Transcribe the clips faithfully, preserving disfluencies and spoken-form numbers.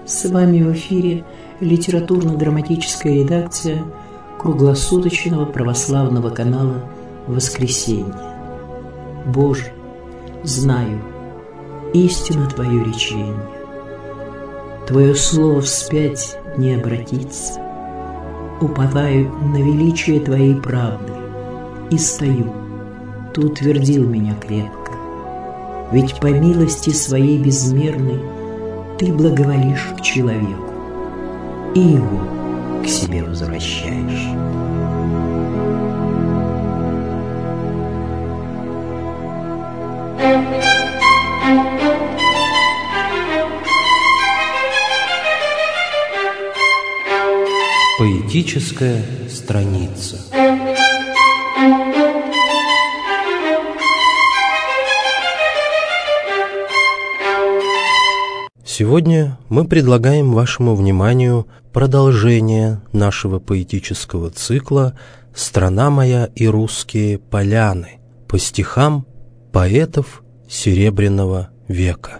С вами в эфире литературно-драматическая редакция круглосуточного православного канала «Воскресенье». Боже, знаю, истина Твое речение. Твое слово вспять не обратится. Уповаю на величие Твоей правды и стою. Ты утвердил меня крепко. Ведь по милости Своей безмерной Ты благоволишь к человеку и его к себе возвращаешь. Поэтическая страница. Сегодня мы предлагаем вашему вниманию продолжение нашего поэтического цикла «Страна моя и русские поляны» по стихам поэтов Серебряного века.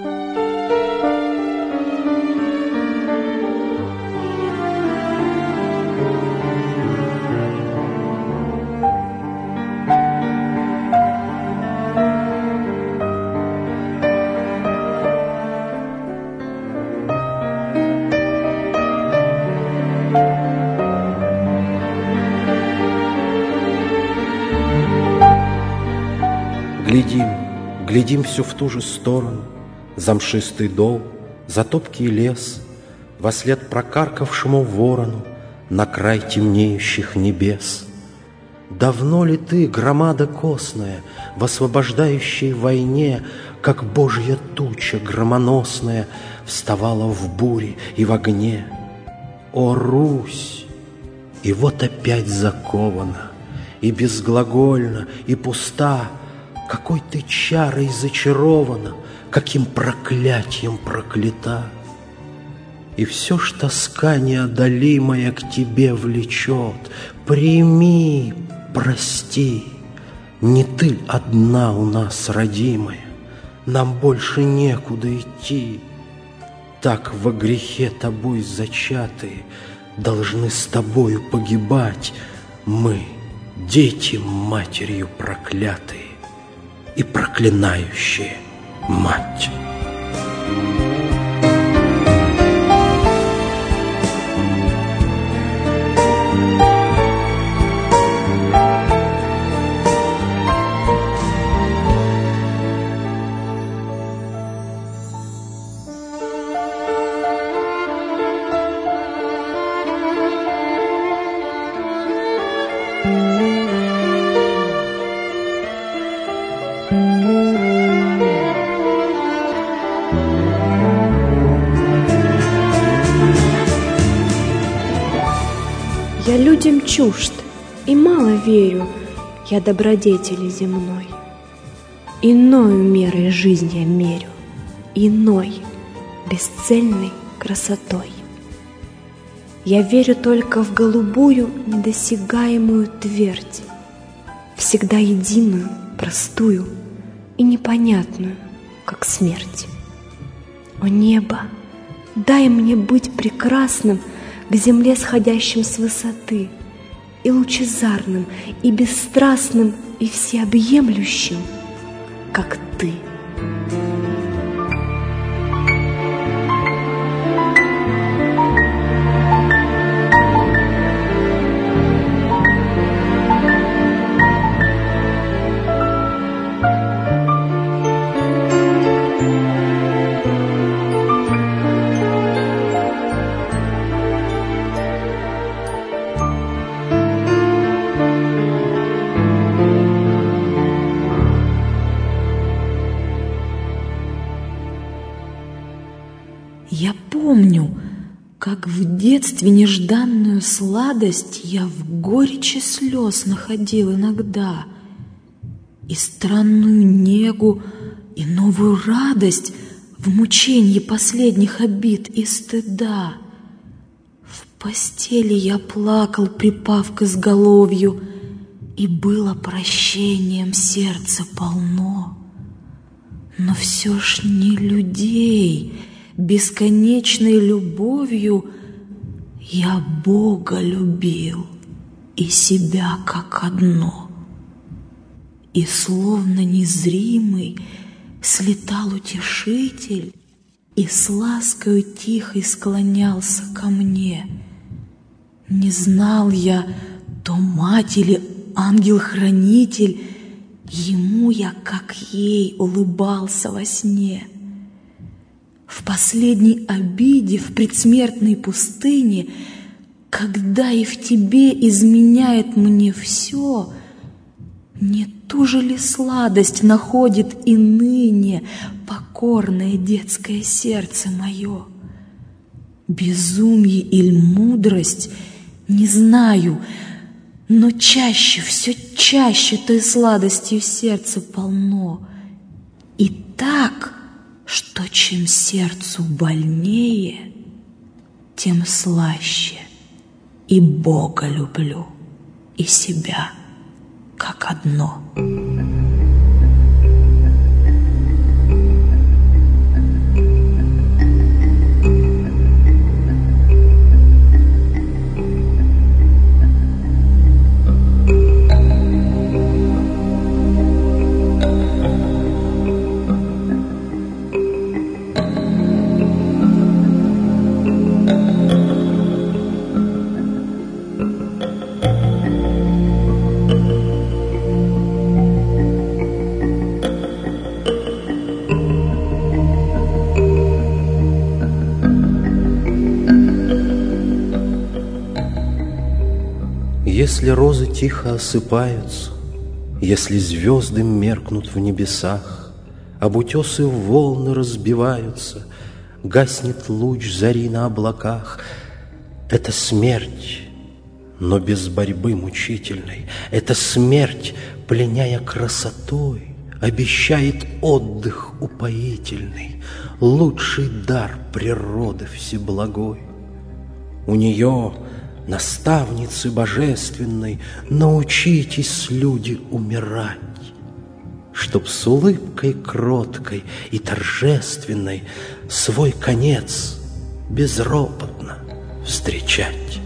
Глядим, глядим все в ту же сторону, за мшистый дол, за топкий лес, вослед прокаркавшему ворону на край темнеющих небес. Давно ли ты, громада косная, в освобождающей войне, как божья туча громоносная, вставала в буре и в огне? О, Русь! И вот опять закована, и безглагольна, и пуста. Какой ты чарой зачарована, каким проклятием проклята. И все ж тоска неодолимая к тебе влечет. Прими, прости, не ты одна у нас, родимая, нам больше некуда идти. Так во грехе тобой зачатые должны с тобою погибать мы, дети матерью проклятые и проклинающие мать. Я людям чужд и мало верю я добродетели земной. Иною мерой жизнь я мерю, иной, бесцельной красотой. Я верю только в голубую, недосягаемую твердь, всегда единую, простую и непонятную, как смерть. О небо, дай мне быть прекрасным к земле, сходящим с высоты, и лучезарным, и бесстрастным, и всеобъемлющим, как ты. Я помню, как в детстве нежданную сладость я в горечи слез находил иногда, и странную негу, и новую радость в мученье последних обид и стыда. В постели я плакал, припав к изголовью, и было прощением сердце полно. Но все ж не людей, бесконечной любовью я Бога любил и себя как одно. И словно незримый слетал утешитель и с ласкою тихой склонялся ко мне. Не знал я, то мать или ангел-хранитель, ему я, как ей, улыбался во сне. В последней обиде, в предсмертной пустыне, когда и в тебе изменяет мне все, не ту же ли сладость находит и ныне покорное детское сердце мое? Безумие или мудрость, не знаю, но чаще, все чаще той сладостью сердце полно. И так, что чем сердцу больнее, тем слаще и Бога люблю, и себя как одно. Если розы тихо осыпаются, если звезды меркнут в небесах, об утесы волны разбиваются, гаснет луч зари на облаках, это смерть, но без борьбы мучительной, это смерть, пленяя красотой, обещает отдых упоительный, лучший дар природы всеблагой. У нее, наставницы божественной, научитесь, люди, умирать, чтоб с улыбкой кроткой и торжественной свой конец безропотно встречать.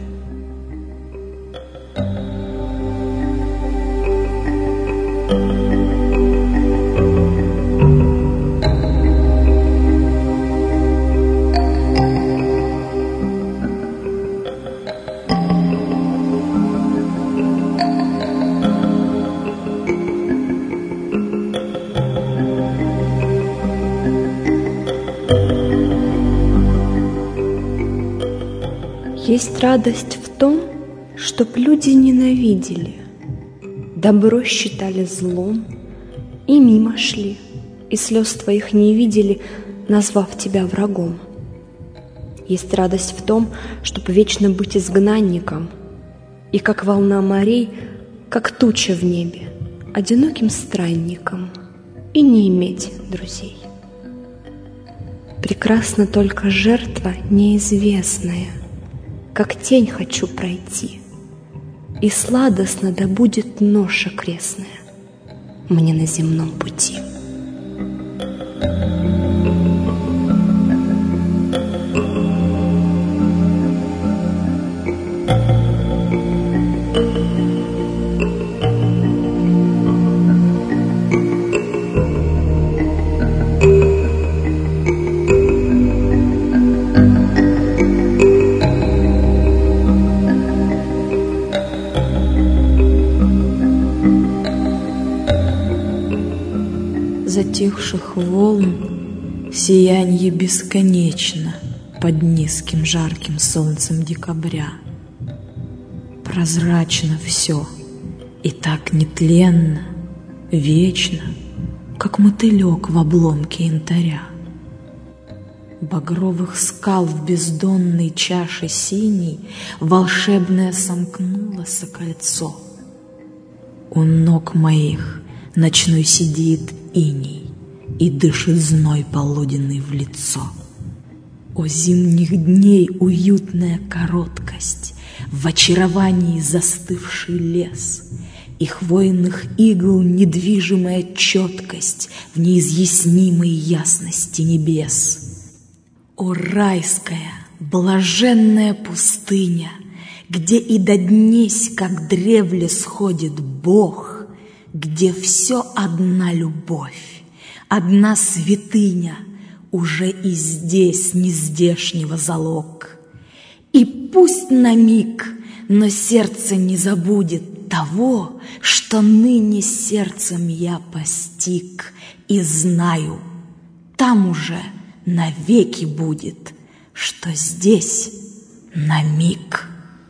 Есть радость в том, чтоб люди ненавидели, добро считали злом и мимо шли, и слез твоих не видели, назвав тебя врагом. Есть радость в том, чтоб вечно быть изгнанником, и как волна морей, как туча в небе, одиноким странником, и не иметь друзей. Прекрасна только жертва неизвестная, как тень хочу пройти, и сладостно да будет ноша крестная мне на земном пути. Затихших волн сиянье бесконечно под низким жарким солнцем декабря. Прозрачно все, и так нетленно, вечно, как мотылек в обломке янтаря. Багровых скал в бездонной чаше синей волшебное сомкнулось кольцо. У ног моих ночной сидит иней и дышит зной полуденный в лицо. О зимних дней уютная короткость, в очаровании застывший лес, и хвойных игл недвижимая четкость в неизъяснимой ясности небес. О райская, блаженная пустыня, где и до днесь, как древле, сходит Бог, где все одна любовь, одна святыня, уже и здесь нездешнего залог. И пусть на миг, но сердце не забудет того, что ныне сердцем я постиг, и знаю, там уже навеки будет, что здесь на миг.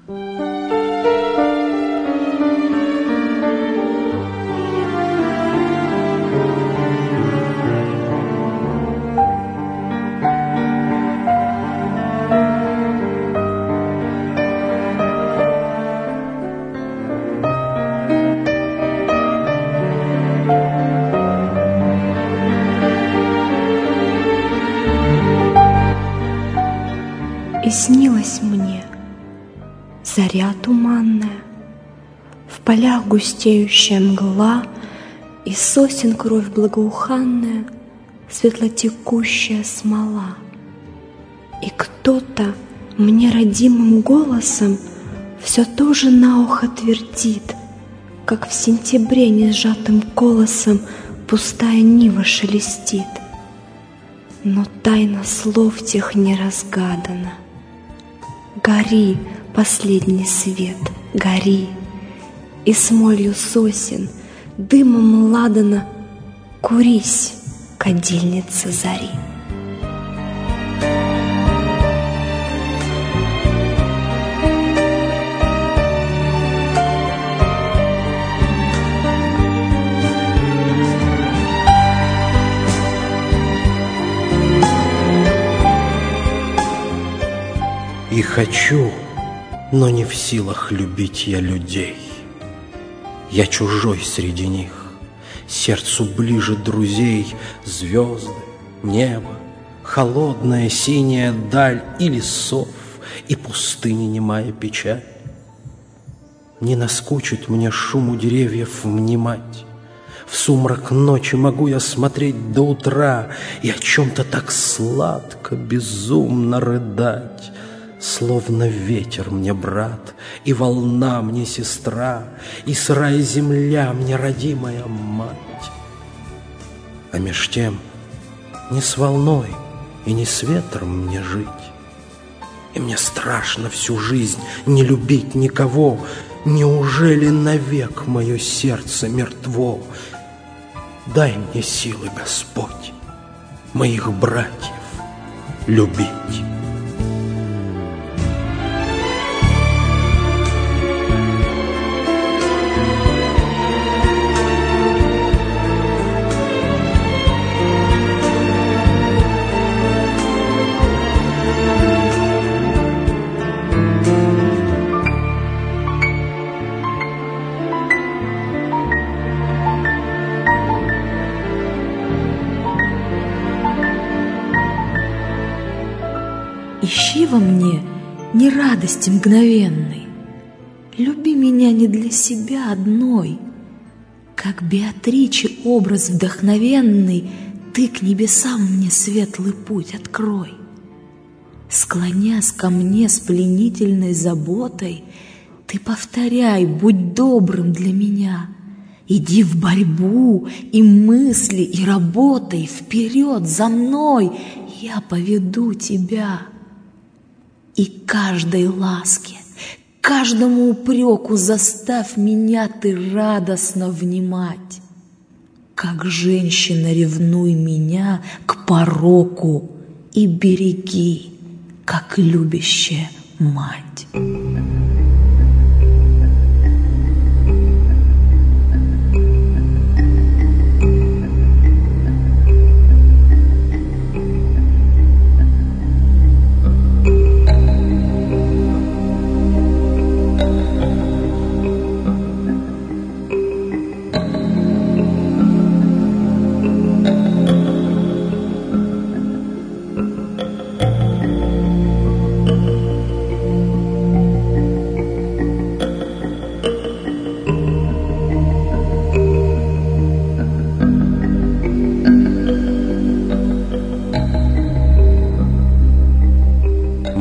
И снилась мне заря туманная, в полях густеющая мгла, и сосен кровь благоуханная, светлотекущая смола. И кто-то мне родимым голосом все тоже на ухо твердит, как в сентябре несжатым колосом пустая нива шелестит. Но тайна слов тех не разгадана. Гори, последний свет, гори, и смолью сосен, дымом ладана курись, кадильница зари. И хочу, но не в силах любить я людей. Я чужой среди них, сердцу ближе друзей звезды, небо, холодная синяя даль и лесов, и пустыни немая печаль. Не наскучит мне шуму деревьев внимать. В сумрак ночи могу я смотреть до утра и о чем-то так сладко, безумно рыдать. Словно ветер мне брат, и волна мне сестра, и сырая земля мне родимая мать. А меж тем не с волной и не с ветром мне жить, и мне страшно всю жизнь не любить никого. Неужели навек мое сердце мертво? Дай мне силы, Господь, моих братьев любить. Ищи во мне не радости мгновенной, люби меня не для себя одной. Как Беатриче образ вдохновенный, ты к небесам мне светлый путь открой. Склонясь ко мне с пленительной заботой, ты повторяй, будь добрым для меня. Иди в борьбу и мысли, и работай, вперед за мной, я поведу тебя. И каждой ласке, каждому упреку заставь меня ты радостно внимать. Как женщина ревнуй меня к пороку и береги, как любящая мать.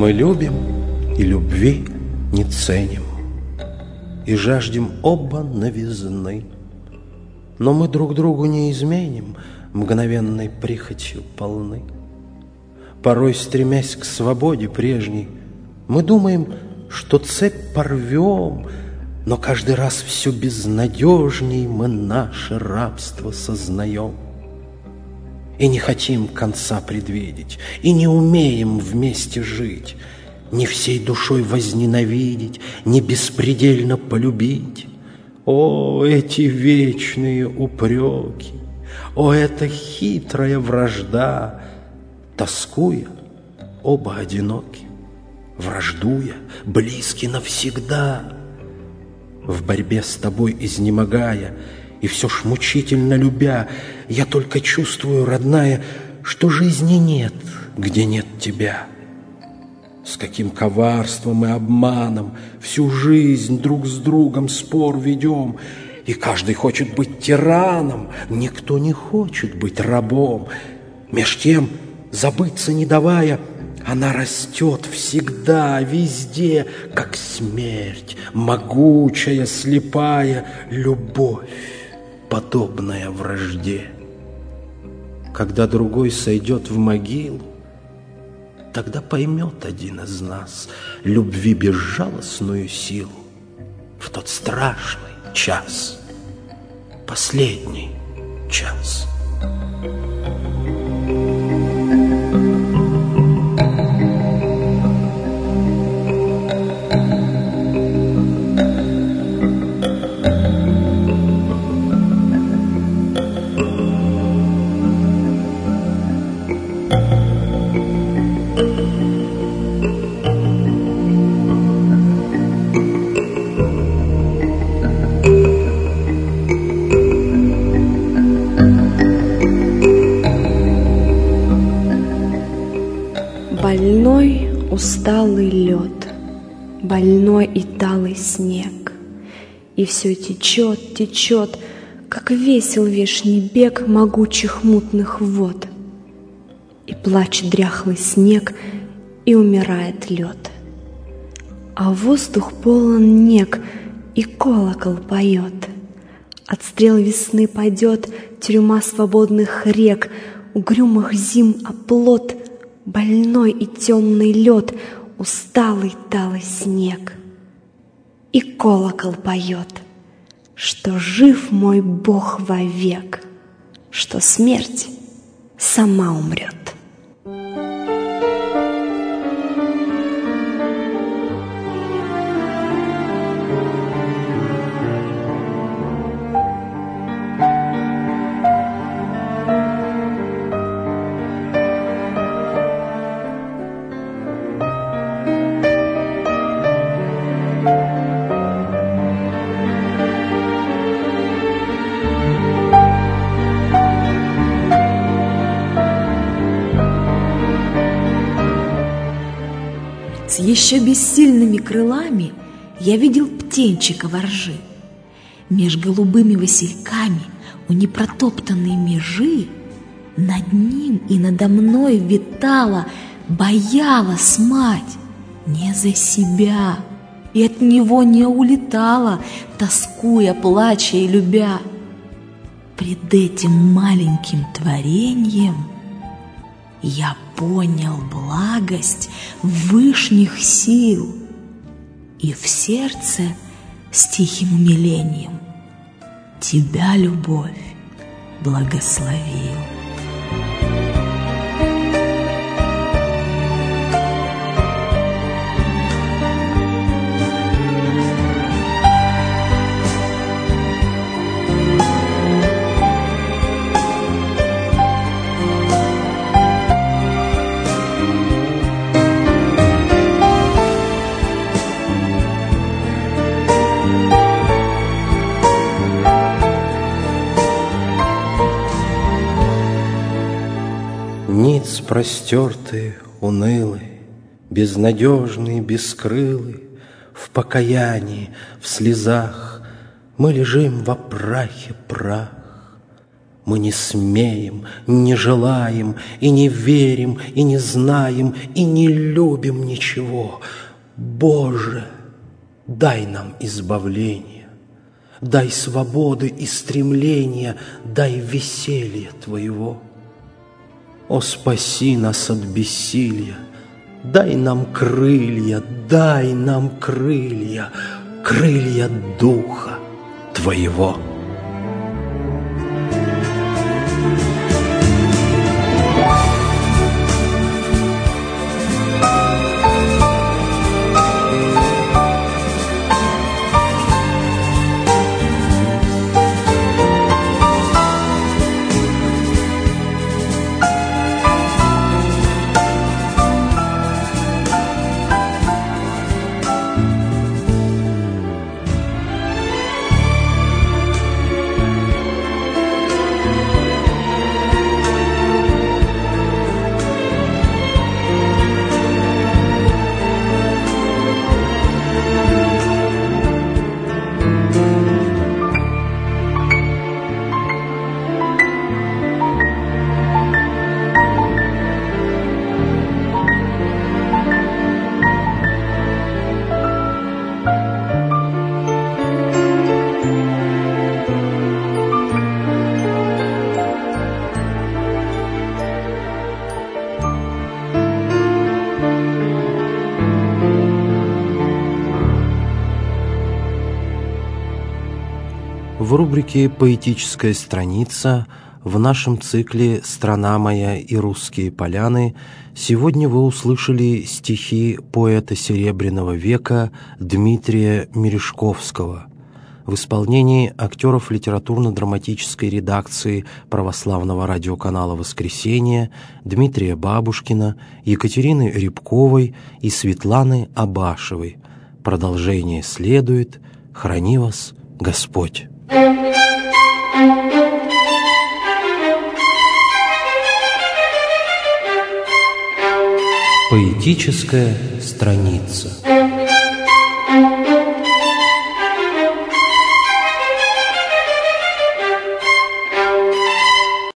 Мы любим и любви не ценим, и жаждем оба новизны. Но мы друг другу не изменим, мгновенной прихотью полны. Порой, стремясь к свободе прежней, мы думаем, что цепь порвем, но каждый раз все безнадежней мы наше рабство сознаем. И не хотим конца предвидеть, и не умеем вместе жить, не всей душой возненавидеть, не беспредельно полюбить. О, эти вечные упреки! О, эта хитрая вражда! Тоскуя, оба одиноки, враждуя, близки навсегда. В борьбе с тобой изнемогая и все ж мучительно любя, я только чувствую, родная, что жизни нет, где нет тебя. С каким коварством и обманом всю жизнь друг с другом спор ведем, и каждый хочет быть тираном, никто не хочет быть рабом. Меж тем, забыться не давая, она растет всегда, везде, как смерть, могучая, слепая любовь, подобная вражде. Когда другой сойдет в могилу, тогда поймет один из нас любви безжалостную силу в тот страшный час, последний час. Больной усталый лед, больной и талый снег, и все течет, течет, как весел вешний бег могучих мутных вод. И плачет дряхлый снег, и умирает лед, а воздух полон нег, и колокол поет. От стрел весны падет тюрьма свободных рек, угрюмых зим оплот, больной и темный лед, усталый талый снег. И колокол поет, что жив мой Бог вовек, что смерть сама умрет. С еще бессильными крылами я видел птенчика во ржи. Меж голубыми васильками у непротоптанной межи над ним и надо мной витала, боялась мать не за себя, и от него не улетала, тоскуя, плача и любя. Пред этим маленьким твореньем я понял благость вышних сил и в сердце с тихим умилением тебя, любовь, благословил. Ниц простертые, унылые, безнадежные, бескрылые, в покаянии, в слезах мы лежим во прахе прах. Мы не смеем, не желаем, и не верим, и не знаем, и не любим ничего. Боже, дай нам избавление, дай свободы и стремления, дай веселья Твоего. О, спаси нас от бессилия, дай нам крылья, дай нам крылья, крылья Духа Твоего. В рубрике «Поэтическая страница» в нашем цикле «Страна моя и русские поляны» сегодня вы услышали стихи поэта Серебряного века Дмитрия Мережковского в исполнении актеров литературно-драматической редакции православного радиоканала «Воскресенье» Дмитрия Бабушкина, Екатерины Рябковой и Светланы Абашевой. Продолжение следует. Храни вас Господь! Поэтическая страница.